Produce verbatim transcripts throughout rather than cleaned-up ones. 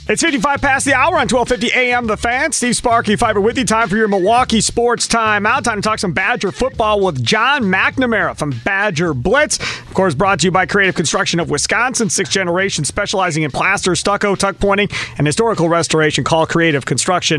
It's fifty-five past the hour on twelve fifty A M The Fan. Steve Sparky Fiber with you. Time for your Milwaukee Sports Time Out. Time to talk some Badger football with John McNamara from Badger Blitz. Of course, brought to you by Creative Construction of Wisconsin, sixth generation, specializing in plaster, stucco, tuck pointing, and historical restoration. Call Creative Construction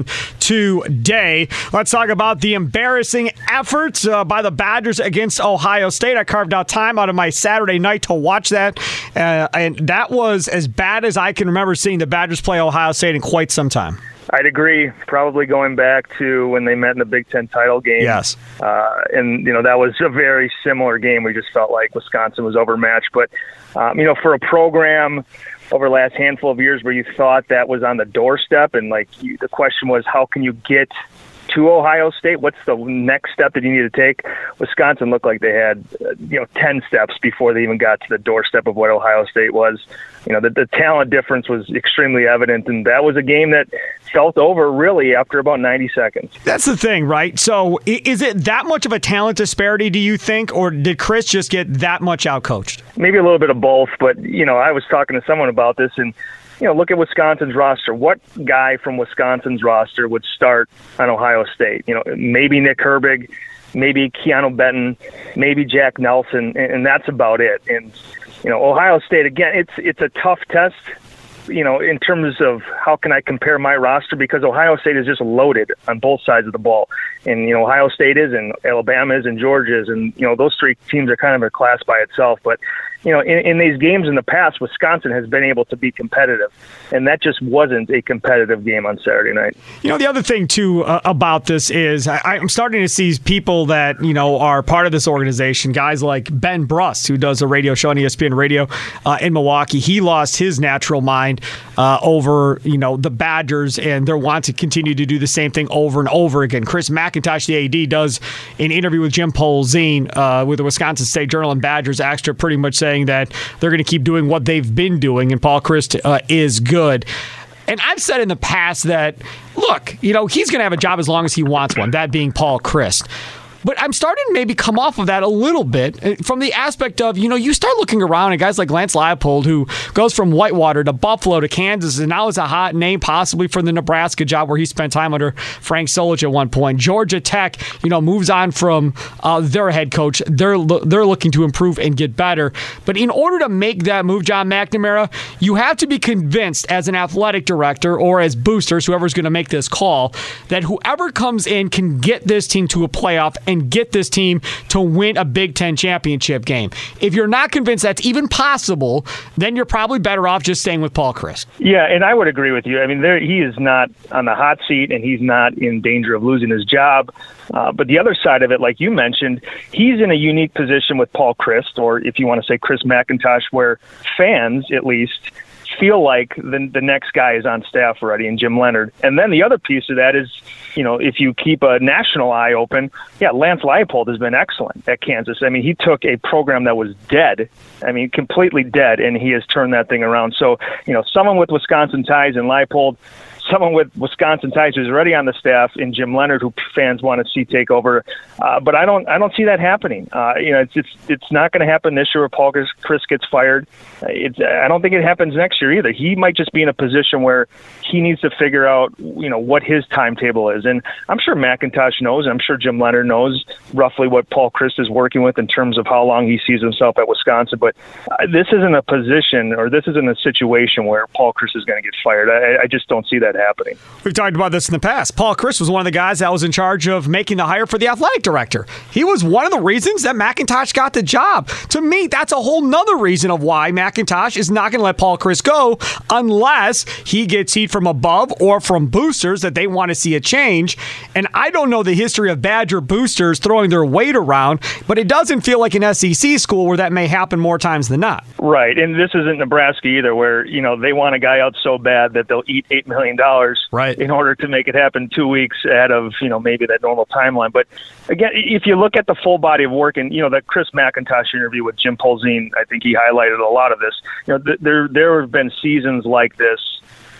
today. Let's talk about the embarrassing efforts uh, by the Badgers against Ohio State. I carved out time out of my Saturday night to watch that, uh, and that was as bad as I can remember seeing the Badgers play Ohio State in quite some time. I'd agree. Probably going back to when they met in the Big Ten title game. Yes. Uh, and, you know, that was a very similar game. We just felt like Wisconsin was overmatched. But, um, you know, for a program over the last handful of years where you thought that was on the doorstep and, like, you, the question was, how can you get to Ohio State? What's the next step that you need to take? Wisconsin looked like they had, uh, you know, ten steps before they even got to the doorstep of what Ohio State was. You know, the, the talent difference was extremely evident, and that was a game that felt over really after about ninety seconds. That's the thing, right? So is it that much of a talent disparity, do you think, or did Chris just get that much outcoached? Maybe a little bit of both, but, you know, I was talking to someone about this, and you know, look at Wisconsin's roster. What guy from Wisconsin's roster would start on Ohio State? You know, maybe Nick Herbig, maybe Keanu Benton, maybe Jack Nelson, and, and that's about it. And, you know, Ohio State, again, it's it's a tough test, you know, in terms of how can I compare my roster, because Ohio State is just loaded on both sides of the ball. And, you know, Ohio State is, and Alabama is, and Georgia is, and, you know, those three teams are kind of a class by itself. But, you know, in, in these games in the past, Wisconsin has been able to be competitive, and that just wasn't a competitive game on Saturday night. You know, the other thing, too, uh, about this is I, I'm starting to see people that, you know, are part of this organization, guys like Ben Brust, who does a radio show on E S P N Radio uh, in Milwaukee. He lost his natural mind uh, over, you know, the Badgers, and they're wanting to continue to do the same thing over and over again. Chris McIntosh, the A D, does an interview with Jim Polzin uh, with the Wisconsin State Journal and Badgers Extra, pretty much saying that they're going to keep doing what they've been doing, and Paul Chryst uh, is good. And I've said in the past that, look, you know, he's going to have a job as long as he wants one, that being Paul Chryst. But I'm starting to maybe come off of that a little bit from the aspect of, you know, you start looking around at guys like Lance Leipold, who goes from Whitewater to Buffalo to Kansas, and now is a hot name possibly for the Nebraska job where he spent time under Frank Solich at one point. Georgia Tech, you know, moves on from uh, their head coach. They're they're looking to improve and get better. But in order to make that move, John McNamara, you have to be convinced as an athletic director or as boosters, whoever's going to make this call, that whoever comes in can get this team to a playoff and get this team to win a Big Ten championship game. If you're not convinced that's even possible, then you're probably better off just staying with Paul Chryst. Yeah, and I would agree with you. I mean, there, he is not on the hot seat, and he's not in danger of losing his job. Uh, but the other side of it, like you mentioned, he's in a unique position with Paul Chryst, or if you want to say Chris McIntosh, where fans, at least, feel like the, the next guy is on staff already, and Jim Leonard. And then the other piece of that is, you know, if you keep a national eye open, yeah, Lance Leipold has been excellent at Kansas. I mean, he took a program that was dead, I mean, completely dead, and he has turned that thing around. So, you know, someone with Wisconsin ties and Leipold, someone with Wisconsin ties who's already on the staff, and Jim Leonard, who fans want to see take over. Uh, but I don't, I don't see that happening. Uh, you know, it's, it's, it's not going to happen this year where Paul Chryst gets fired. Uh, it's, I don't think it happens next year either. He might just be in a position where he needs to figure out, you know, what his timetable is. And I'm sure McIntosh knows, and I'm sure Jim Leonard knows roughly what Paul Chryst is working with in terms of how long he sees himself at Wisconsin. But uh, this isn't a position, or this isn't a situation where Paul Chryst is going to get fired. I, I just don't see that happening. We've talked about this in the past. Paul Chryst was one of the guys that was in charge of making the hire for the athletic director. He was one of the reasons that McIntosh got the job. To me, that's a whole nother reason of why McIntosh is not going to let Paul Chryst go unless he gets heat from above or from boosters that they want to see a change. And I don't know the history of Badger boosters throwing their weight around, but it doesn't feel like an S E C school where that may happen more times than not. Right, and this isn't Nebraska either, where, you know, they want a guy out so bad that they'll eat eight million dollars right, in order to make it happen two weeks ahead of, you know, maybe that normal timeline. But again, if you look at the full body of work, and, you know, that Chris McIntosh interview with Jim Polzin, I think he highlighted a lot of this. You know, th- there there have been seasons like this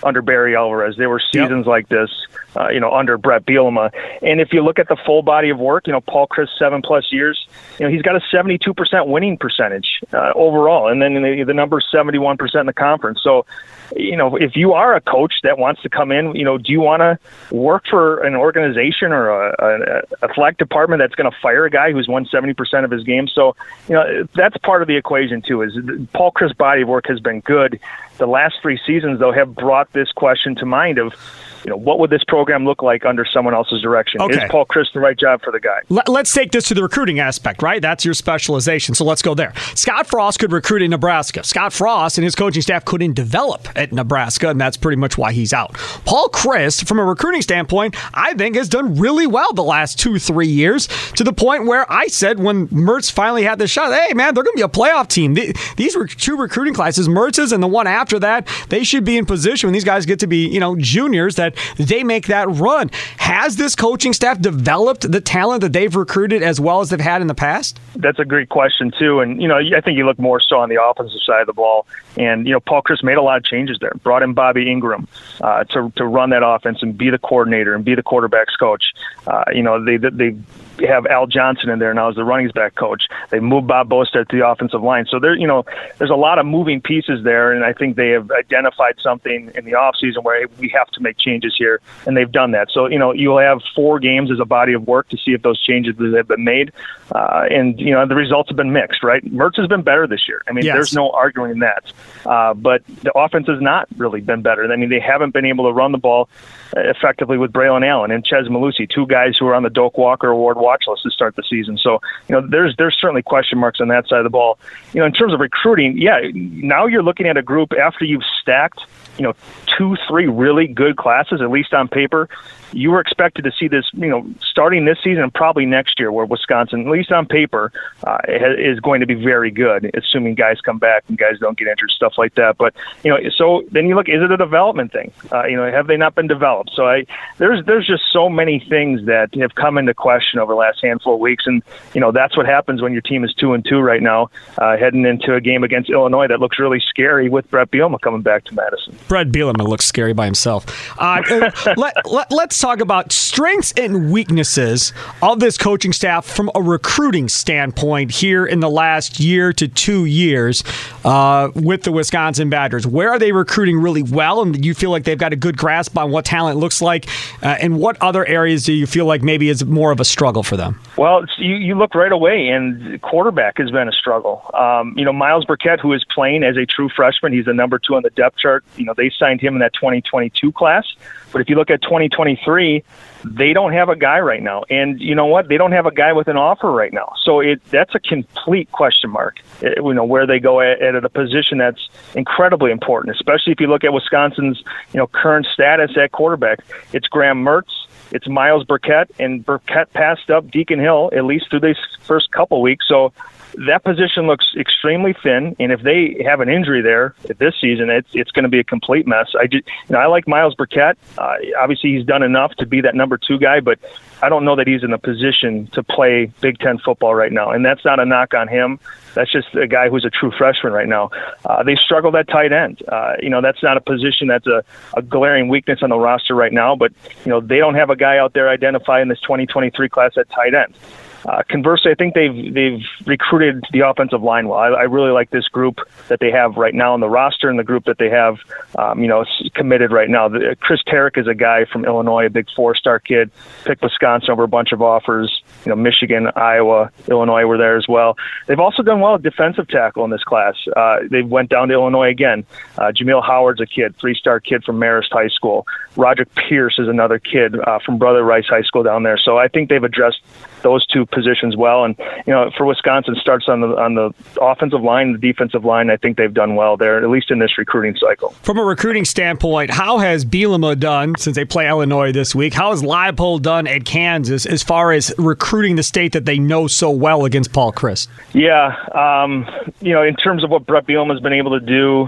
under Barry Alvarez. There were seasons yep. like this, uh, you know, under Brett Bielema. And if you look at the full body of work, you know, Paul Chryst, seven plus years, you know, he's got a seventy-two percent winning percentage uh, overall. And then the, the number is seventy-one percent in the conference. So, you know, if you are a coach that wants to come in, you know, do you want to work for an organization or a, a, a athletic department that's going to fire a guy who's won seventy percent of his games? So, you know, that's part of the equation too, is Paul Chryst's body of work has been good. The last three seasons, though, have brought this question to mind of, you know, what would this program look like under someone else's direction? Okay. Is Paul Chryst the right job for the guy? Let's take this to the recruiting aspect, right? That's your specialization, so let's go there. Scott Frost could recruit in Nebraska. Scott Frost and his coaching staff couldn't develop at Nebraska, and that's pretty much why he's out. Paul Chryst, from a recruiting standpoint, I think has done really well the last two, three years, to the point where I said when Mertz finally had the shot, hey, man, they're going to be a playoff team. These were two recruiting classes, Mertz's and the one after that, they should be in position when these guys get to be, you know, juniors, that they make that run. Has this coaching staff developed the talent that they've recruited as well as they've had in the past? That's a great question, too. And, you know, I think you look more so on the offensive side of the ball. And, you know, Paul Chryst made a lot of changes there. Brought in Bobby Ingram uh, to to run that offense and be the coordinator and be the quarterback's coach. Uh, you know, they they have Al Johnson in there now as the running back coach. They moved Bob Bostad to the offensive line. So there, you know, there's a lot of moving pieces there, and I think they have identified something in the offseason where hey, we have to make changes here, and they've done that. So, you know, you'll have four games as a body of work to see if those changes have been made, uh, and, you know, the results have been mixed, right? Mertz has been better this year. I mean, yes. There's no arguing that. Uh, but the offense has not really been better. I mean, they haven't been able to run the ball effectively with Braylon Allen and Ches Malusi, two guys who are on the Doak Walker Award watch list to start the season. So, you know, there's there's certainly question marks on that side of the ball. You know, in terms of recruiting, yeah, now you're looking at a group after you've stacked, you know, two, three really good classes, at least on paper. You were expected to see this, you know, starting this season and probably next year, where Wisconsin, at least on paper, uh, is going to be very good, assuming guys come back and guys don't get injured, stuff like that. But, you know, so then you look, is it a development thing? Uh, you know, have they not been developed? So I, there's there's just so many things that have come into question over the last handful of weeks, and, you know, that's what happens when your team is two and two right now, uh, heading into a game against Illinois that looks really scary with Brett Bielema coming back to Madison. Brett Bielema looks scary by himself. Uh, let, let, let's talk about strengths and weaknesses of this coaching staff from a recruiting standpoint here in the last year to two years uh, with the Wisconsin Badgers. Where are they recruiting really well, and do you feel like they've got a good grasp on what talent looks like, uh, and what other areas do you feel like maybe is more of a struggle for them? Well, it's, you, you look right away, and quarterback has been a struggle. Um, you know, Miles Burkett, who is playing as a true freshman, he's the number two on the depth chart. You know, they signed him in that twenty twenty-two class. But if you look at twenty twenty-three, they don't have a guy right now. And you know what? They don't have a guy with an offer right now. So it that's a complete question mark, you know, where they go at, at a position that's incredibly important, especially if you look at Wisconsin's, you know, current status at quarterback. It's Graham Mertz. It's Miles Burkett, and Burkett passed up Deacon Hill, at least through these first couple weeks. So that position looks extremely thin, and if they have an injury there this season, it's it's going to be a complete mess. I just, you know, I like Miles Burkett. Uh, obviously, he's done enough to be that number two guy, but I don't know that he's in a position to play Big Ten football right now, and that's not a knock on him. That's just a guy who's a true freshman right now. Uh, they struggled at tight end. Uh, you know, that's not a position that's a, a glaring weakness on the roster right now, but, you know, they don't have a guy out there identified in this twenty twenty-three class at tight end. Uh, conversely, I think they've they've recruited the offensive line well. I, I really like this group that they have right now on the roster, and the group that they have, um, you know, committed right now. The, Chris Tarrick is a guy from Illinois, a big four-star kid. Picked Wisconsin over a bunch of offers. You know, Michigan, Iowa, Illinois were there as well. They've also done well at defensive tackle in this class. Uh, they went down to Illinois again. Uh, Jameel Howard's a kid, three-star kid from Marist High School. Roderick Pierce is another kid uh, from Brother Rice High School down there. So I think they've addressed those two positions well, and you know, for Wisconsin, starts on the on the offensive line, the defensive line. I think they've done well there, at least in this recruiting cycle. From a recruiting standpoint, how has Bielema done since they play Illinois this week? How has Leipold done at Kansas as far as recruiting the state that they know so well against Paul Chryst? Yeah, um, you know, in terms of what Brett Bielema's been able to do,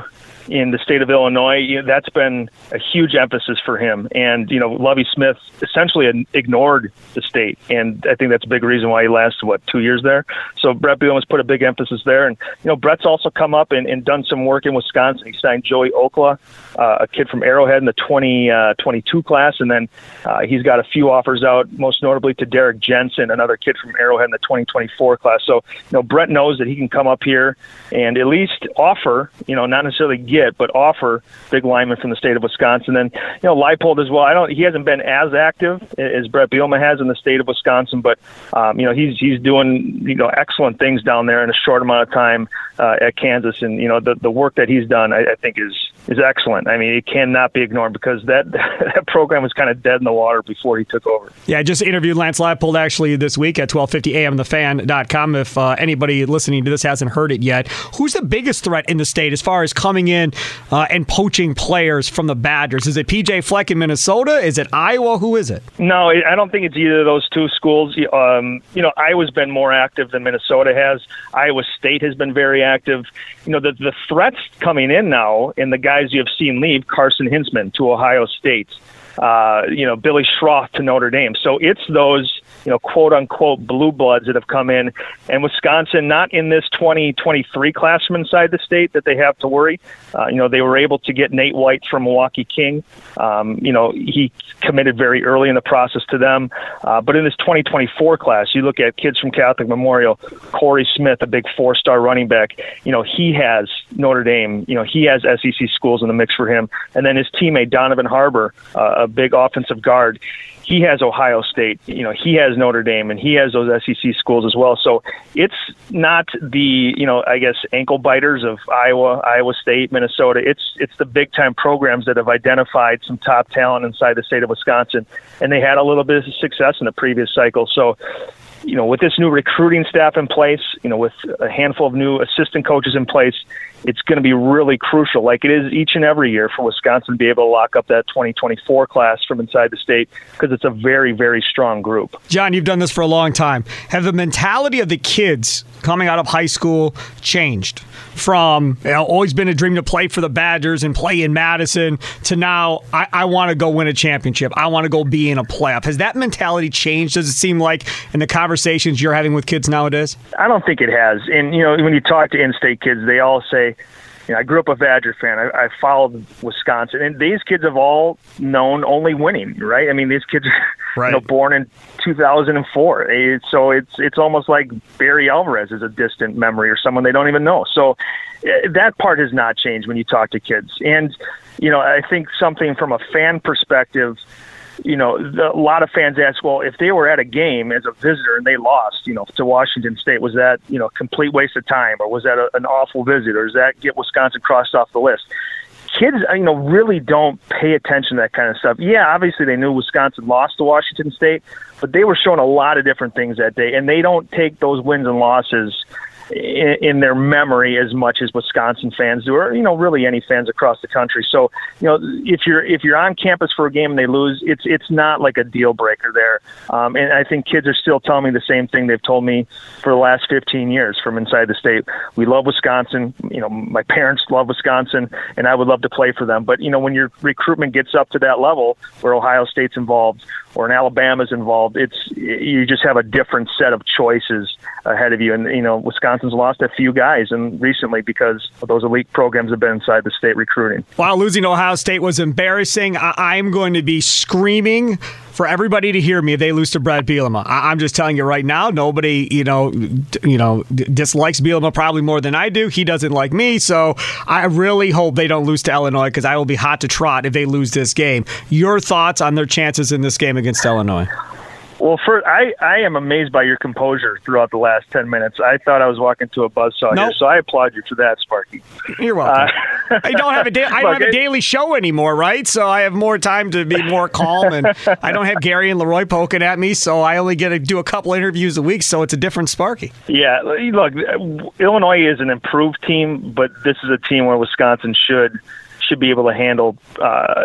in the state of Illinois, you know, that's been a huge emphasis for him. And, you know, Lovie Smith essentially ignored the state. And I think that's a big reason why he lasted, what, two years there. So Bret Bielema's put a big emphasis there. And, you know, Bret's also come up and, and done some work in Wisconsin. He signed Joey Okla, uh, a kid from Arrowhead in the twenty twenty-two class. And then uh, he's got a few offers out, most notably to Derek Jensen, another kid from Arrowhead in the twenty twenty-four class. So, you know, Bret knows that he can come up here and at least offer, you know, not necessarily get, but offer big linemen from the state of Wisconsin. And, you know, Leipold as well. I don't, he hasn't been as active as Bret Bielema has in the state of Wisconsin, but, um, you know, he's, he's doing, you know, excellent things down there in a short amount of time uh, at Kansas. And, you know, the, the work that he's done, I, I think is, is excellent. I mean, it cannot be ignored because that, that program was kind of dead in the water before he took over. Yeah, I just interviewed Lance Leipold actually this week at twelve fifty a m the fan dot com. If uh, anybody listening to this hasn't heard it yet, who's the biggest threat in the state as far as coming in uh, and poaching players from the Badgers? Is it P J Fleck in Minnesota? Is it Iowa? Who is it? No, I don't think it's either of those two schools. Um, you know, Iowa's been more active than Minnesota has. Iowa State has been very active. You know, the, the threats coming in now and the guys you have seen leave, Carson Hinzman to Ohio State, uh, you know, Billy Schroth to Notre Dame. So it's those, you know, quote unquote blue bloods that have come in, and Wisconsin not in this twenty twenty-three class from inside the state that they have to worry. Uh, you know, they were able to get Nate White from Milwaukee King. Um, you know, he committed very early in the process to them. Uh, but in this twenty twenty-four class, you look at kids from Catholic Memorial, Corey Smith, a big four-star running back. You know, he has Notre Dame. You know, he has S E C schools in the mix for him. And then his teammate Donovan Harbor, uh, a big offensive guard, he has Ohio State, you know, he has Notre Dame, and he has those S E C schools as well. So it's not the, you know, I guess ankle biters of Iowa, Iowa State, Minnesota. It's it's the big time programs that have identified some top talent inside the state of Wisconsin, and they had a little bit of success in the previous cycle. So, you know, with this new recruiting staff in place, you know, with a handful of new assistant coaches in place, it's going to be really crucial, like it is each and every year, for Wisconsin to be able to lock up that twenty twenty-four class from inside the state, because it's a very, very strong group. John, you've done this for a long time. Have the mentality of the kids coming out of high school changed from, you know, always been a dream to play for the Badgers and play in Madison, to now I, I want to go win a championship. I want to go be in a playoff. Has that mentality changed, does it seem like, in the conversations you're having with kids nowadays? I don't think it has. And, you know, when you talk to in-state kids, they all say, you know, I grew up a Badger fan. I, I followed Wisconsin. And these kids have all known only winning, right? I mean, these kids are right. you know, born in two thousand four. So it's it's almost like Barry Alvarez is a distant memory, or someone they don't even know. So that part has not changed when you talk to kids. And, you know, I think something from a fan perspective, you know, the, a lot of fans ask, well, if they were at a game as a visitor and they lost, you know, to Washington State, was that, you know, a complete waste of time, or was that a, an awful visit, or does that get Wisconsin crossed off the list? Kids, you know, really don't pay attention to that kind of stuff. Yeah, obviously they knew Wisconsin lost to Washington State, but they were showing a lot of different things that day, and they don't take those wins and losses in, in their memory as much as Wisconsin fans do, or, you know, really any fans across the country. So, you know, if you're if you're on campus for a game and they lose, it's it's not like a deal breaker there. Um, and I think kids are still telling me the same thing they've told me for the last fifteen years from inside the state. We love Wisconsin. You know, my parents love Wisconsin, and I would love to play for them. But, you know, when your recruitment gets up to that level where Ohio State's involved or an Alabama's involved, it's you just have a different set of choices ahead of you. And, you know, Wisconsin's lost a few guys and recently because those elite programs have been inside the state recruiting. While losing to Ohio State was embarrassing, I- I'm going to be screaming for everybody to hear me if they lose to Bret Bielema. I- I'm just telling you right now, nobody, you know, d- you know, d- dislikes Bielema probably more than I do. He doesn't like me, so I really hope they don't lose to Illinois, because I will be hot to trot if they lose this game. Your thoughts on their chances in this game against Illinois? Well, first, I, I am amazed by your composure throughout the last ten minutes. I thought I was walking to a buzzsaw nope. here, so I applaud you for that, Sparky. You're welcome. Uh, I don't have a da- I don't have a daily show anymore, right? So I have more time to be more calm, and I don't have Gary and Leroy poking at me, so I only get to do a couple interviews a week, so it's a different Sparky. Yeah, look, Illinois is an improved team, but this is a team where Wisconsin should should be able to handle, uh,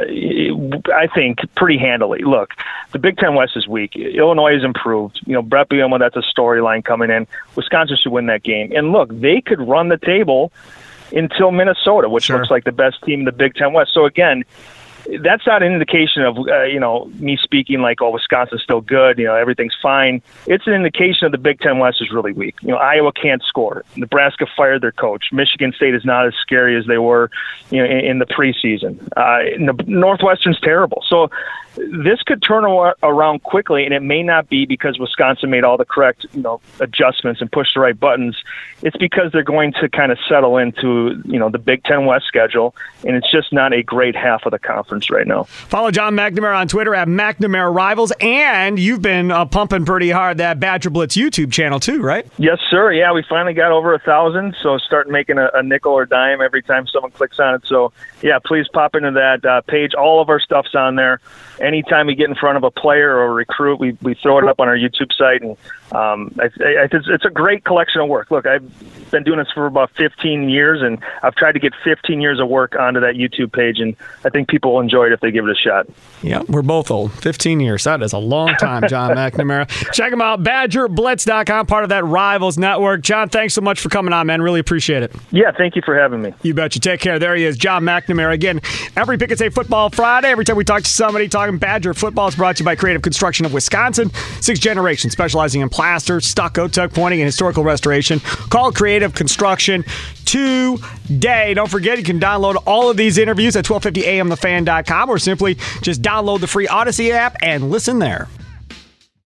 I think, pretty handily. Look, the Big Ten West is weak. Illinois is improved. You know, Bret Bielema, that's a storyline coming in. Wisconsin should win that game. And look, they could run the table until Minnesota, which Sure. looks like the best team in the Big Ten West. So again, that's not an indication of, uh, you know, me speaking like, oh, Wisconsin's still good, you know, everything's fine. It's an indication of the Big Ten West is really weak. You know, Iowa can't score. Nebraska fired their coach. Michigan State is not as scary as they were, you know, in, in the preseason. Uh, Northwestern's terrible. So this could turn around quickly, and it may not be because Wisconsin made all the correct, you know, adjustments and pushed the right buttons. It's because they're going to kind of settle into, you know, the Big Ten West schedule, and it's just not a great half of the conference right now. Follow John McNamara on Twitter at McNamara Rivals, and you've been uh, pumping pretty hard that Badger Blitz YouTube channel too, right? Yes, sir. Yeah, we finally got over a thousand, so start making a, a nickel or dime every time someone clicks on it. So, yeah, please pop into that uh, page. All of our stuff's on there. Anytime we get in front of a player or a recruit, we, we throw it up on our YouTube site, and um, I, I, it's, it's a great collection of work. Look, I've been doing this for about fifteen years, and I've tried to get fifteen years of work onto that YouTube page, and I think people will enjoy it if they give it a shot. Yeah, we're both old. fifteen years. That is a long time, John McNamara. Check him out, badger blitz dot com, part of that Rivals Network. John, thanks so much for coming on, man. Really appreciate it. Yeah, thank you for having me. You bet you. Take care. There he is, John McNamara. Again, every Pick and Say Football Friday, every time we talk to somebody talking Badger football, is brought to you by Creative Construction of Wisconsin. Six generations specializing in plaster, stucco, tuck pointing, and historical restoration. Call Creative Construction today. Don't forget, you can download all of these interviews at twelve fifty a m the fan dot com, or simply just download the free Odyssey app and listen there.